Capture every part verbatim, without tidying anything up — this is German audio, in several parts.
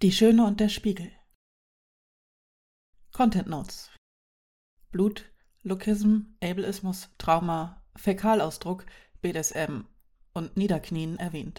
Die Schöne und der Spiegel. Content Notes. Blut, Lokism, Ableismus, Trauma, Fäkalausdruck, B D S M und Niederknien erwähnt.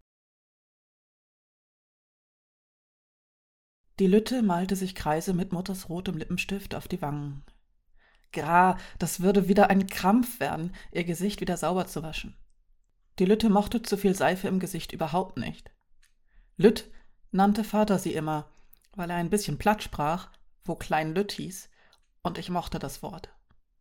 Die Lütte malte sich Kreise mit Mutters rotem Lippenstift auf die Wangen. Gra, das würde wieder ein Krampf werden, ihr Gesicht wieder sauber zu waschen. Die Lütte mochte zu viel Seife im Gesicht überhaupt nicht. Lütt nannte Vater sie immer, weil er ein bisschen platt sprach, wo Klein Lütt hieß, und ich mochte das Wort.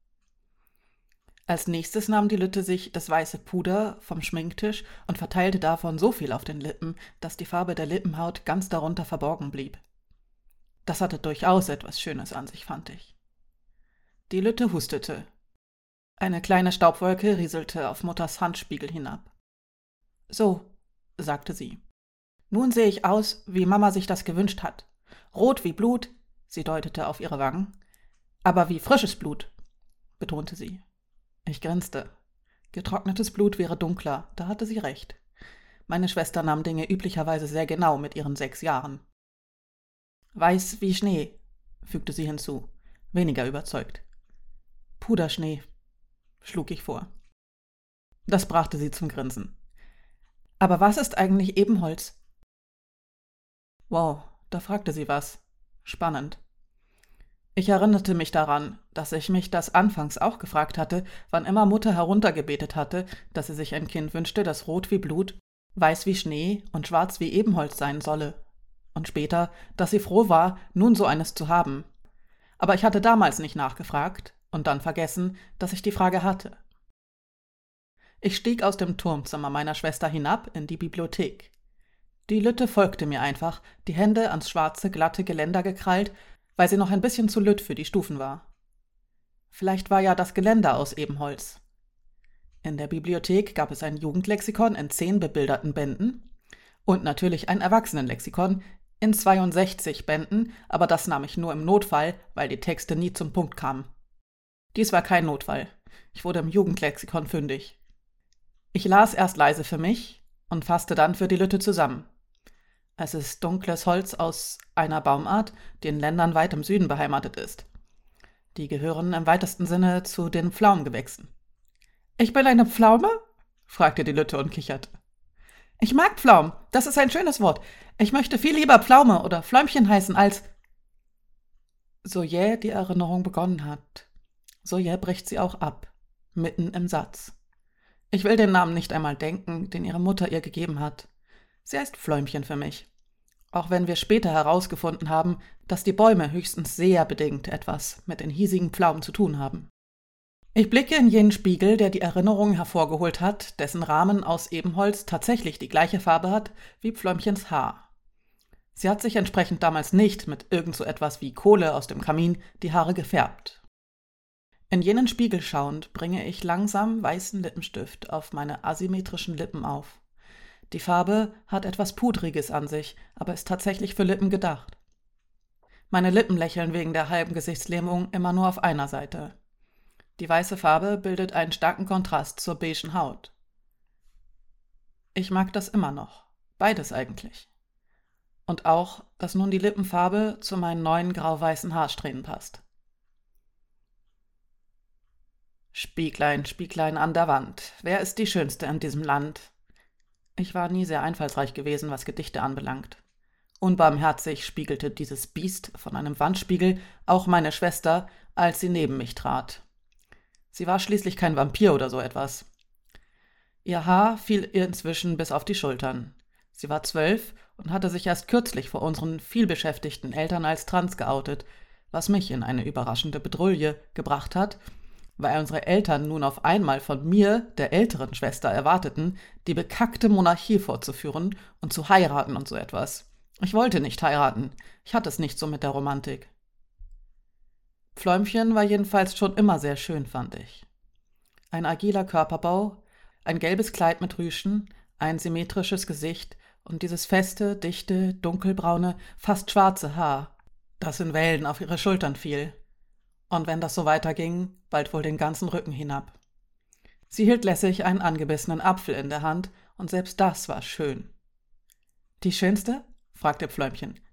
Als nächstes nahm die Lütte sich das weiße Puder vom Schminktisch und verteilte davon so viel auf den Lippen, dass die Farbe der Lippenhaut ganz darunter verborgen blieb. Das hatte durchaus etwas Schönes an sich, fand ich. Die Lütte hustete. Eine kleine Staubwolke rieselte auf Mutters Handspiegel hinab. »So«, sagte sie. »Nun sehe ich aus, wie Mama sich das gewünscht hat. Rot wie Blut«, sie deutete auf ihre Wangen, »aber wie frisches Blut«, betonte sie. Ich grinste. Getrocknetes Blut wäre dunkler, da hatte sie recht. Meine Schwester nahm Dinge üblicherweise sehr genau mit ihren sechs Jahren. »Weiß wie Schnee«, fügte sie hinzu, weniger überzeugt. »Puderschnee«, schlug ich vor. Das brachte sie zum Grinsen. »Aber was ist eigentlich Ebenholz?« Wow, da fragte sie was. Spannend. Ich erinnerte mich daran, dass ich mich das anfangs auch gefragt hatte, wann immer Mutter heruntergebetet hatte, dass sie sich ein Kind wünschte, das rot wie Blut, weiß wie Schnee und schwarz wie Ebenholz sein solle. Und später, dass sie froh war, nun so eines zu haben. Aber ich hatte damals nicht nachgefragt und dann vergessen, dass ich die Frage hatte. Ich stieg aus dem Turmzimmer meiner Schwester hinab in die Bibliothek. Die Lütte folgte mir einfach, die Hände ans schwarze, glatte Geländer gekrallt, weil sie noch ein bisschen zu lütt für die Stufen war. Vielleicht war ja das Geländer aus Ebenholz. In der Bibliothek gab es ein Jugendlexikon in zehn bebilderten Bänden und natürlich ein Erwachsenenlexikon in zweiundsechzig Bänden, aber das nahm ich nur im Notfall, weil die Texte nie zum Punkt kamen. Dies war kein Notfall. Ich wurde im Jugendlexikon fündig. Ich las erst leise für mich und fasste dann für die Lütte zusammen. Es ist dunkles Holz aus einer Baumart, die in Ländern weit im Süden beheimatet ist. Die gehören im weitesten Sinne zu den Pflaumengewächsen. »Ich bin eine Pflaume?« fragte die Lütte und kicherte. »Ich mag Pflaum, das ist ein schönes Wort. Ich möchte viel lieber Pflaume oder Fläumchen heißen als...« So jäh die Erinnerung begonnen hat, so jäh bricht sie auch ab, mitten im Satz. Ich will den Namen nicht einmal denken, den ihre Mutter ihr gegeben hat. Sie heißt Fläumchen für mich. Auch wenn wir später herausgefunden haben, dass die Bäume höchstens sehr bedingt etwas mit den hiesigen Pflaumen zu tun haben. Ich blicke in jenen Spiegel, der die Erinnerung hervorgeholt hat, dessen Rahmen aus Ebenholz tatsächlich die gleiche Farbe hat wie Fläumchens Haar. Sie hat sich entsprechend damals nicht mit irgend so etwas wie Kohle aus dem Kamin die Haare gefärbt. In jenen Spiegel schauend bringe ich langsam weißen Lippenstift auf meine asymmetrischen Lippen auf. Die Farbe hat etwas Pudriges an sich, aber ist tatsächlich für Lippen gedacht. Meine Lippen lächeln wegen der halben Gesichtslähmung immer nur auf einer Seite. Die weiße Farbe bildet einen starken Kontrast zur beigen Haut. Ich mag das immer noch, beides eigentlich. Und auch, dass nun die Lippenfarbe zu meinen neuen grau-weißen Haarsträhnen passt. Spieglein, Spieglein an der Wand, wer ist die Schönste in diesem Land? Ich war nie sehr einfallsreich gewesen, was Gedichte anbelangt. Unbarmherzig spiegelte dieses Biest von einem Wandspiegel auch meine Schwester, als sie neben mich trat. Sie war schließlich kein Vampir oder so etwas. Ihr Haar fiel ihr inzwischen bis auf die Schultern. Sie war zwölf und hatte sich erst kürzlich vor unseren vielbeschäftigten Eltern als trans geoutet, was mich in eine überraschende Bedrulle gebracht hat, weil unsere Eltern nun auf einmal von mir, der älteren Schwester, erwarteten, die bekackte Monarchie fortzuführen und zu heiraten und so etwas. Ich wollte nicht heiraten, ich hatte es nicht so mit der Romantik. Fläumchen war jedenfalls schon immer sehr schön, fand ich. Ein agiler Körperbau, ein gelbes Kleid mit Rüschen, ein symmetrisches Gesicht und dieses feste, dichte, dunkelbraune, fast schwarze Haar, das in Wellen auf ihre Schultern fiel. Und wenn das so weiterging, bald wohl den ganzen Rücken hinab. Sie hielt lässig einen angebissenen Apfel in der Hand, und selbst das war schön. »Die Schönste?« fragte Fläumchen.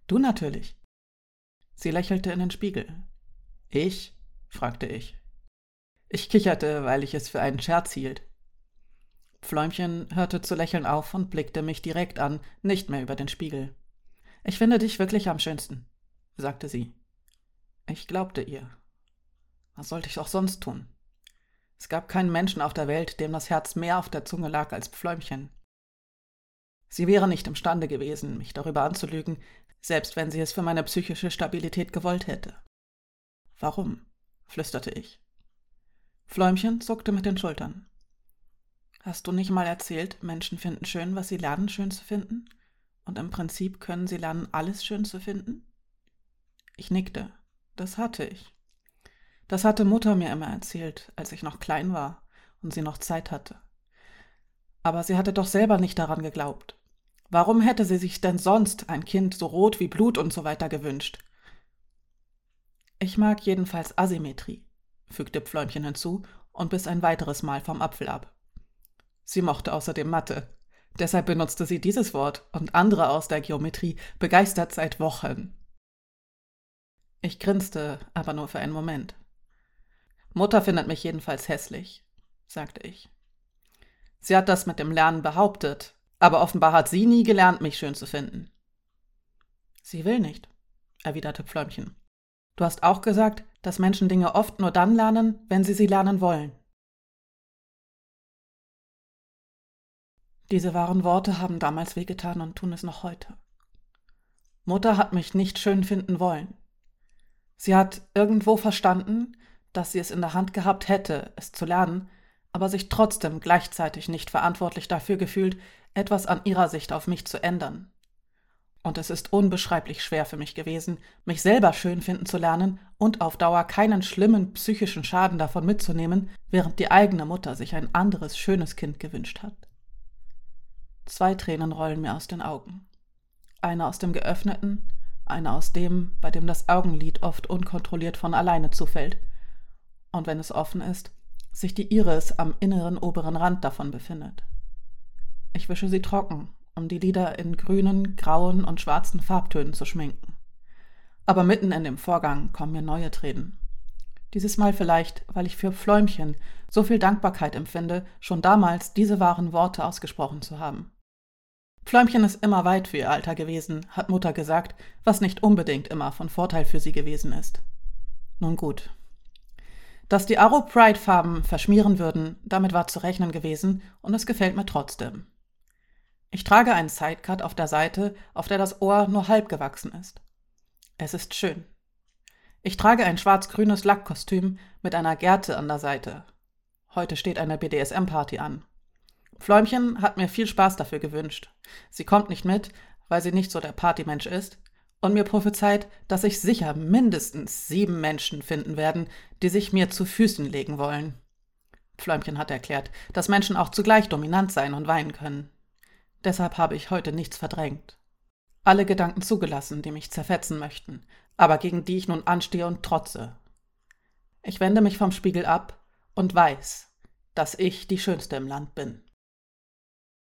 Du natürlich. Sie lächelte in den Spiegel. Ich? Fragte ich. Ich kicherte, weil ich es für einen Scherz hielt. Pfläumchen hörte zu lächeln auf und blickte mich direkt an, nicht mehr über den Spiegel. »Ich finde dich wirklich am schönsten«, sagte sie. Ich glaubte ihr. Was sollte ich auch sonst tun? Es gab keinen Menschen auf der Welt, dem das Herz mehr auf der Zunge lag als Pfläumchen. Sie wäre nicht imstande gewesen, mich darüber anzulügen, selbst wenn sie es für meine psychische Stabilität gewollt hätte. »Warum?« flüsterte ich. Pfläumchen zuckte mit den Schultern. »Hast du nicht mal erzählt, Menschen finden schön, was sie lernen, schön zu finden? Und im Prinzip können sie lernen, alles schön zu finden?« Ich nickte. Das hatte ich. Das hatte Mutter mir immer erzählt, als ich noch klein war und sie noch Zeit hatte. Aber sie hatte doch selber nicht daran geglaubt. Warum hätte sie sich denn sonst ein Kind so rot wie Blut und so weiter gewünscht? »Ich mag jedenfalls Asymmetrie«, fügte Pfläumchen hinzu und biss ein weiteres Mal vom Apfel ab. Sie mochte außerdem Mathe. Deshalb benutzte sie dieses Wort und andere aus der Geometrie begeistert seit Wochen. Ich grinste, aber nur für einen Moment. »Mutter findet mich jedenfalls hässlich«, sagte ich. »Sie hat das mit dem Lernen behauptet, aber offenbar hat sie nie gelernt, mich schön zu finden.« »Sie will nicht«, erwiderte Pfläumchen. »Du hast auch gesagt, dass Menschen Dinge oft nur dann lernen, wenn sie sie lernen wollen.« Diese wahren Worte haben damals wehgetan und tun es noch heute. Mutter hat mich nicht schön finden wollen. Sie hat irgendwo verstanden, dass sie es in der Hand gehabt hätte, es zu lernen, aber sich trotzdem gleichzeitig nicht verantwortlich dafür gefühlt, etwas an ihrer Sicht auf mich zu ändern. Und es ist unbeschreiblich schwer für mich gewesen, mich selber schön finden zu lernen und auf Dauer keinen schlimmen psychischen Schaden davon mitzunehmen, während die eigene Mutter sich ein anderes schönes Kind gewünscht hat. Zwei Tränen rollen mir aus den Augen. Eine aus dem geöffneten, eine aus dem, bei dem das Augenlid oft unkontrolliert von alleine zufällt. Und wenn es offen ist, sich die Iris am inneren oberen Rand davon befindet. Ich wische sie trocken, um die Lider in grünen, grauen und schwarzen Farbtönen zu schminken. Aber mitten in dem Vorgang kommen mir neue Tränen. Dieses Mal vielleicht, weil ich für Pfläumchen so viel Dankbarkeit empfinde, schon damals diese wahren Worte ausgesprochen zu haben. Pfläumchen ist immer weit für ihr Alter gewesen, hat Mutter gesagt, was nicht unbedingt immer von Vorteil für sie gewesen ist. Nun gut. Dass die Arrow-Pride-Farben verschmieren würden, damit war zu rechnen gewesen und es gefällt mir trotzdem. Ich trage einen Sidecut auf der Seite, auf der das Ohr nur halb gewachsen ist. Es ist schön. Ich trage ein schwarz-grünes Lackkostüm mit einer Gerte an der Seite. Heute steht eine B D S M-Party an. Pfläumchen hat mir viel Spaß dafür gewünscht. Sie kommt nicht mit, weil sie nicht so der Partymensch ist, und mir prophezeit, dass sich sicher mindestens sieben Menschen finden werden, die sich mir zu Füßen legen wollen. Pfläumchen hat erklärt, dass Menschen auch zugleich dominant sein und weinen können. Deshalb habe ich heute nichts verdrängt. Alle Gedanken zugelassen, die mich zerfetzen möchten, aber gegen die ich nun anstehe und trotze. Ich wende mich vom Spiegel ab und weiß, dass ich die Schönste im Land bin.